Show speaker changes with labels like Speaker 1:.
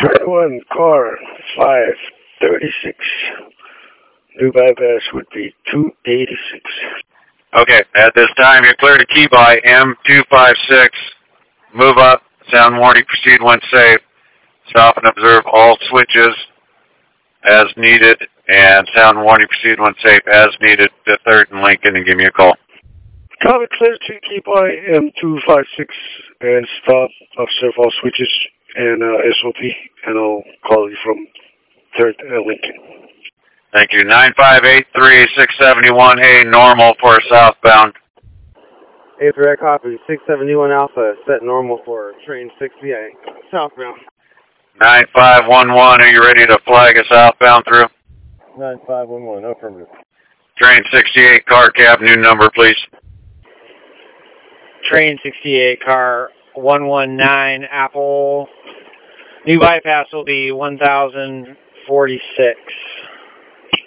Speaker 1: 21 car 536. New bypass would be 286.
Speaker 2: Okay, at this time you're clear to key by M256. Move up, sound warning, proceed when safe. Stop and observe all switches as needed, and sound warning, proceed when safe as needed to 3rd and Lincoln, and give me a call.
Speaker 1: Copy, clear to keep by M256 and stop, observe all switches and SOP, and I'll call you from 3rd and Lincoln.
Speaker 2: Thank you. 9583671, normal for southbound.
Speaker 3: A3 copy, 671 Alpha, set normal for train 68, southbound.
Speaker 2: 9511, are you ready to flag us southbound through?
Speaker 3: 9511, affirmative.
Speaker 2: Train 68, car cab, new number, please.
Speaker 4: Train 68, car 119, Apple. New bypass will be 1046.